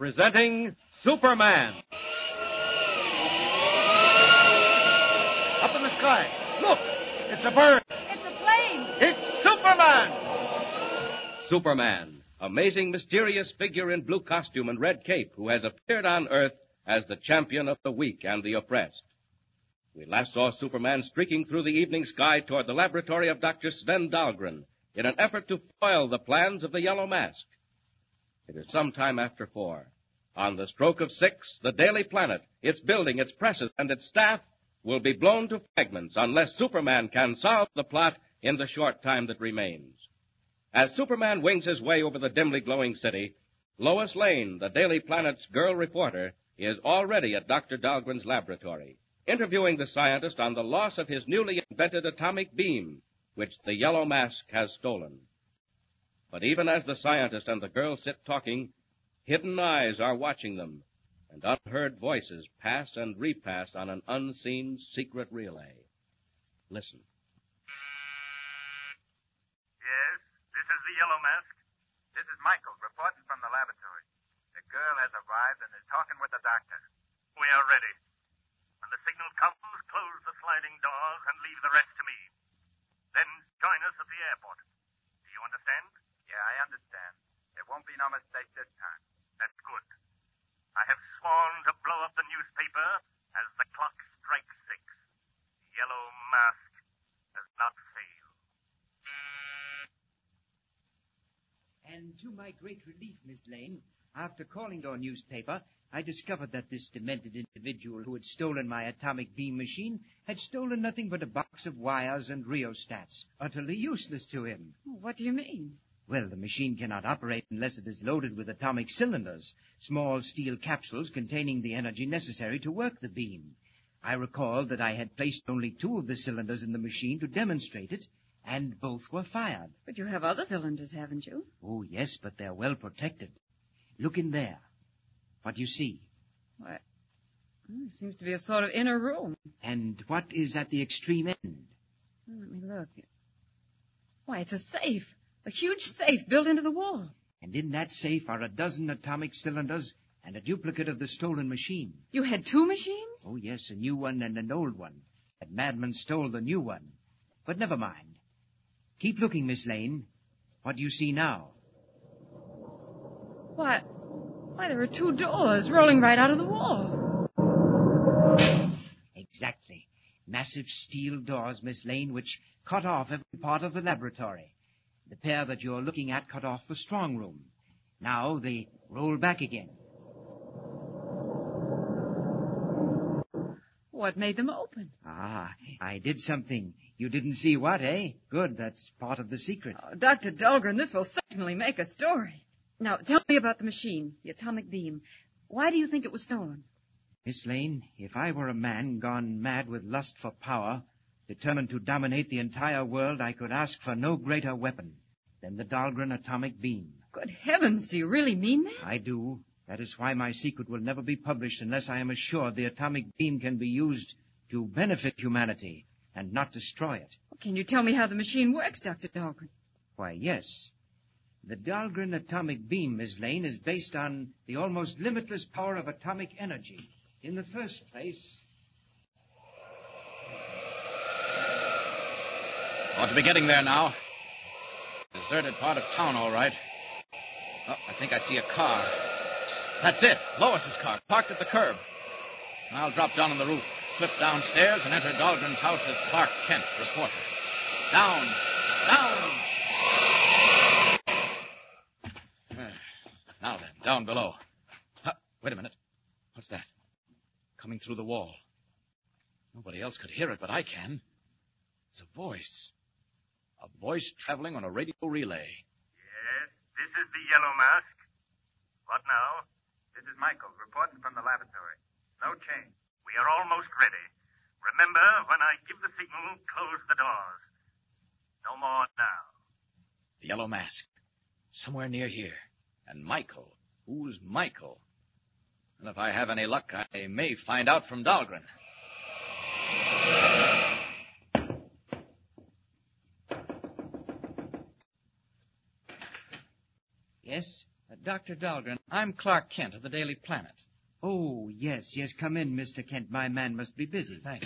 presenting Superman. Up in the sky. Look! It's a bird. It's a plane. It's Superman! Superman, amazing, mysterious figure in blue costume and red cape who has appeared on Earth as the champion of the weak and the oppressed. We last saw Superman streaking through the evening sky toward the laboratory of Dr. Sven Dahlgren in an effort to foil the plans of the Yellow Mask. It is some time after 4. On the stroke of 6, the Daily Planet, its building, its presses, and its staff will be blown to fragments unless Superman can solve the plot in the short time that remains. As Superman wings his way over the dimly glowing city, Lois Lane, the Daily Planet's girl reporter, is already at Dr. Dahlgren's laboratory, interviewing the scientist on the loss of his newly invented atomic beam, which the Yellow Mask has stolen. But even as the scientist and the girl sit talking, hidden eyes are watching them, and unheard voices pass and repass on an unseen secret relay. Listen. Yes, this is the Yellow Mask. This is Michael, reporting from the laboratory. The girl has arrived and is talking with the doctor. We are ready. When the signal comes, close the sliding doors and leave the rest to me. Then join us at the airport. Do you understand? Yeah, I understand. There won't be no mistake this time. That's good. I have sworn to blow up the newspaper as the clock strikes 6. The Yellow Mask does not fail. And to my great relief, Miss Lane, after calling your newspaper, I discovered that this demented individual who had stolen my atomic beam machine had stolen nothing but a box of wires and rheostats, utterly useless to him. What do you mean? Well, the machine cannot operate unless it is loaded with atomic cylinders, small steel capsules containing the energy necessary to work the beam. I recalled that I had placed only 2 of the cylinders in the machine to demonstrate it, and both were fired. But you have other cylinders, haven't you? Oh, yes, but they're well protected. Look in there. What do you see? Why, it seems to be a sort of inner room. And what is at the extreme end? Let me look. Why, it's a safe. A huge safe built into the wall. And in that safe are a dozen atomic cylinders and a duplicate of the stolen machine. You had 2 machines? Oh, yes, a new one and an old one. That madman stole the new one. But never mind. Keep looking, Miss Lane. What do you see now? Why, there are 2 doors rolling right out of the wall. Exactly. Massive steel doors, Miss Lane, which cut off every part of the laboratory. The pair that you're looking at cut off the strong room. Now they roll back again. What made them open? Ah, I did something. You didn't see what, eh? Good, that's part of the secret. Oh, Dr. Dahlgren, this will certainly make a story. Now, tell me about the machine, the atomic beam. Why do you think it was stolen? Miss Lane, if I were a man gone mad with lust for power, determined to dominate the entire world, I could ask for no greater weapon than the Dahlgren atomic beam. Good heavens, do you really mean that? I do. That is why my secret will never be published unless I am assured the atomic beam can be used to benefit humanity and not destroy it. Can you tell me how the machine works, Dr. Dahlgren? Why, yes. The Dahlgren atomic beam, Miss Lane, is based on the almost limitless power of atomic energy. In the first place... Ought to be getting there now. Deserted part of town, all right. Oh, I think I see a car. That's it. Lois's car, parked at the curb. I'll drop down on the roof, slip downstairs, and enter Dahlgren's house as Clark Kent, reporter. Down! Now then, down below. Wait a minute. What's that? Coming through the wall. Nobody else could hear it, but I can. It's a voice. A voice traveling on a radio relay. Yes, this is the Yellow Mask. What now? This is Michael, reporting from the laboratory. No change. We are almost ready. Remember, when I give the signal, close the doors. No more now. The Yellow Mask. Somewhere near here. And Michael. Who's Michael? And if I have any luck, I may find out from Dahlgren. Yes? Dr. Dahlgren, I'm Clark Kent of the Daily Planet. Oh, yes. Come in, Mr. Kent. My man must be busy. Thanks.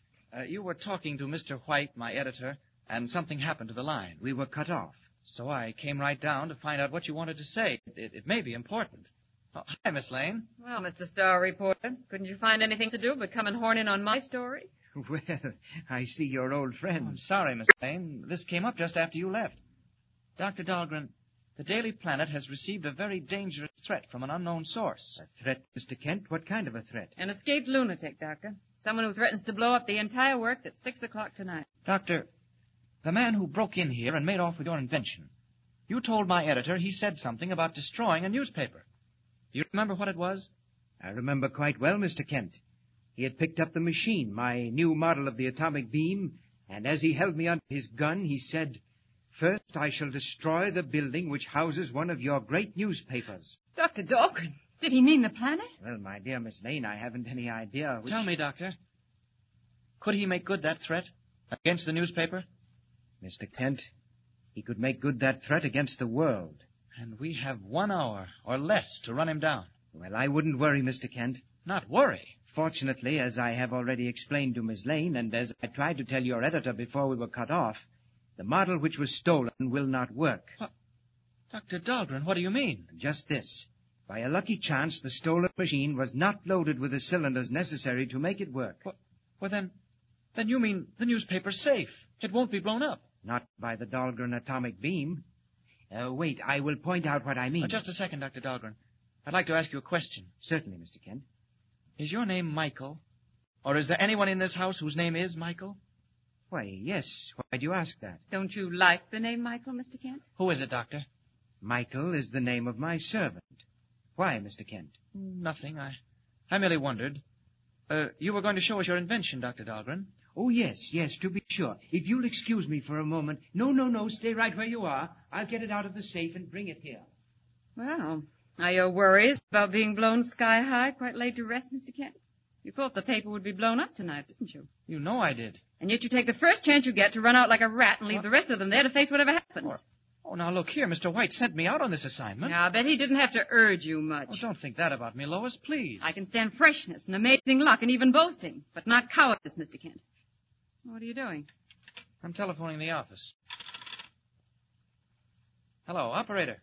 You were talking to Mr. White, my editor, and something happened to the line. We were cut off. So I came right down to find out what you wanted to say. It may be important. Oh, hi, Miss Lane. Well, Mr. Star Reporter, couldn't you find anything to do but come and horn in on my story? Well, I see you're old friends. I'm sorry, Miss Lane. This came up just after you left. Dr. Dahlgren, the Daily Planet has received a very dangerous threat from an unknown source. A threat, Mr. Kent? What kind of a threat? An escaped lunatic, Doctor. Someone who threatens to blow up the entire works at 6 o'clock tonight. Doctor, the man who broke in here and made off with your invention, you told my editor he said something about destroying a newspaper. You remember what it was? I remember quite well, Mr. Kent. He had picked up the machine, my new model of the atomic beam, and as he held me under his gun, he said, "First, I shall destroy the building which houses one of your great newspapers." Dr. Dahlgren, did he mean the planet? Well, my dear Miss Lane, I haven't any idea which... Tell me, Doctor, could he make good that threat against the newspaper? Mr. Kent, he could make good that threat against the world. And we have 1 hour or less to run him down. Well, I wouldn't worry, Mr. Kent. Not worry? Fortunately, as I have already explained to Miss Lane, and as I tried to tell your editor before we were cut off, the model which was stolen will not work. What? Dr. Dahlgren, what do you mean? Just this. By a lucky chance, the stolen machine was not loaded with the cylinders necessary to make it work. Well, then you mean the newspaper's safe. It won't be blown up. Not by the Dahlgren atomic beam. Wait, I will point out what I mean. Just a second, Dr. Dahlgren. I'd like to ask you a question. Certainly, Mr. Kent. Is your name Michael? Or is there anyone in this house whose name is Michael? Why, yes. Why do you ask that? Don't you like the name Michael, Mr. Kent? Who is it, Doctor? Michael is the name of my servant. Why, Mr. Kent? Nothing. I merely wondered. You were going to show us your invention, Dr. Dahlgren. Oh, yes, to be sure. If you'll excuse me for a moment. No, stay right where you are. I'll get it out of the safe and bring it here. Well, are your worries about being blown sky high quite laid to rest, Mr. Kent? You thought the paper would be blown up tonight, didn't you? You know I did. And yet you take the first chance you get to run out like a rat and leave the rest of them there to face whatever happens. Oh, now look here. Mr. White sent me out on this assignment. Yeah, I bet he didn't have to urge you much. Oh, don't think that about me, Lois, please. I can stand freshness and amazing luck and even boasting, but not cowardice, Mr. Kent. What are you doing? I'm telephoning the office. Hello, operator.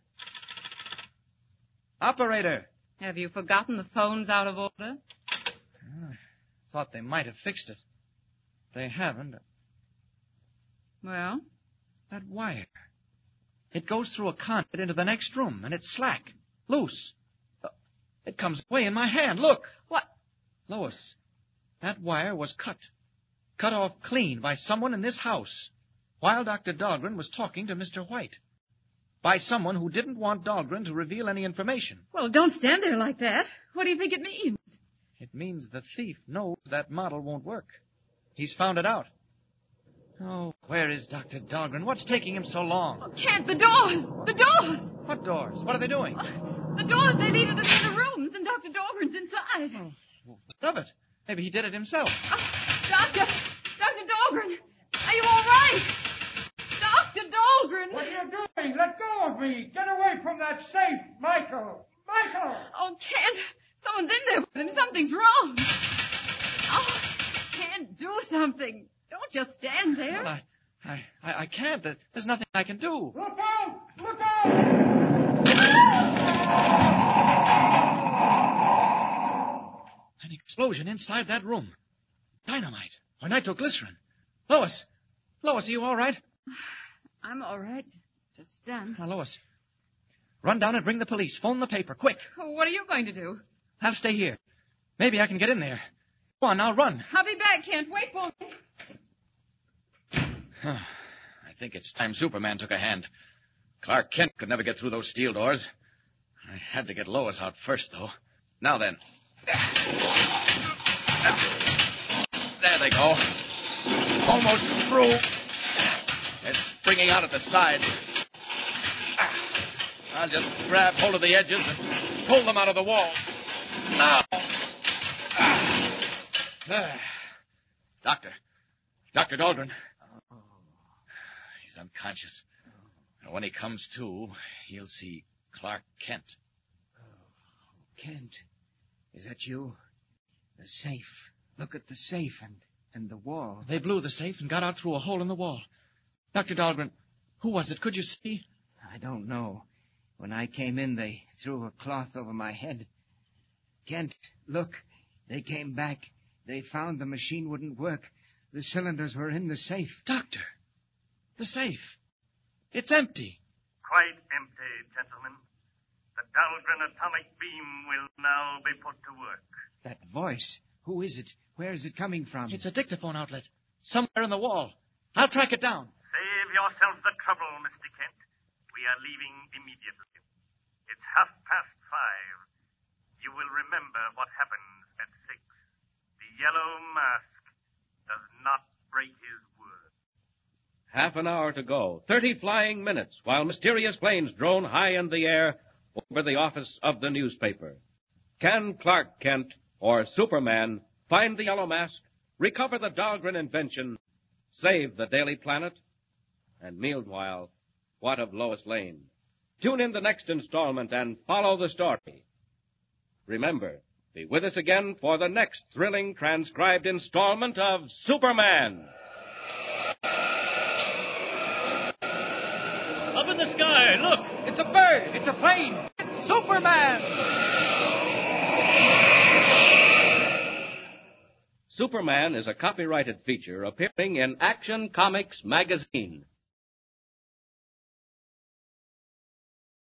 Operator! Have you forgotten the phone's out of order? Thought they might have fixed it. They haven't. Well? That wire. It goes through a conduit into the next room, and it's slack, loose. It comes away in my hand. Look! What? Lois, that wire was cut off clean by someone in this house while Dr. Dahlgren was talking to Mr. White. By someone who didn't want Dahlgren to reveal any information. Well, don't stand there like that. What do you think it means? It means the thief knows that model won't work. He's found it out. Oh, where is Dr. Dahlgren? What's taking him so long? Oh, Kent, the doors! The doors! What doors? What are they doing? The doors, they lead into the other rooms, and Dr. Dahlgren's inside. Oh, love it. Maybe he did it himself. Dr. Dahlgren, are you all right? Dr. Dahlgren! What are you doing? Let go of me! Get away from that safe, Michael! Michael! Oh, Kent, someone's in there with him. Something's wrong. Oh, Kent, do something. Don't just stand there. Well, I can't. There's nothing I can do. Look out! Look out! An explosion inside that room. Dynamite or nitroglycerin. Lois, are you all right? I'm all right. Just stunned. Now, Lois, run down and bring the police. Phone the paper, quick. Oh, what are you going to do? I'll stay here. Maybe I can get in there. Go on, now run. I'll be back, Kent. Wait for me. I think it's time Superman took a hand. Clark Kent could never get through those steel doors. I had to get Lois out first, though. Now then. There they go. Almost through. They're springing out at the sides. I'll just grab hold of the edges and pull them out of the walls. Now. Dr. Dahlgren. He's unconscious. And when he comes to, he'll see Clark Kent. Kent, is that you? The safe. Look at the safe and the wall. They blew the safe and got out through a hole in the wall. Dr. Dahlgren, who was it? Could you see? I don't know. When I came in, they threw a cloth over my head. Kent, look. They came back. They found the machine wouldn't work. The cylinders were in the safe. Doctor, the safe. It's empty. Quite empty, gentlemen. The Dahlgren atomic beam will now be put to work. That voice. Who is it? Where is it coming from? It's a dictaphone outlet. Somewhere in the wall. I'll track it down. Save yourself the trouble, Mr. Kent. We are leaving immediately. It's 5:30. You will remember what happens at 6. The Yellow Mask does not break his word. Half an hour to go. 30 flying minutes while mysterious planes drone high in the air over the office of the newspaper. Can Clark Kent or Superman find the Yellow Mask, recover the Dahlgren invention, save the Daily Planet? And meanwhile, what of Lois Lane? Tune in the next installment and follow the story. Remember, be with us again for the next thrilling transcribed installment of Superman. Up in the sky, look! It's a bird. It's a plane. It's Superman. Superman is a copyrighted feature appearing in Action Comics magazine.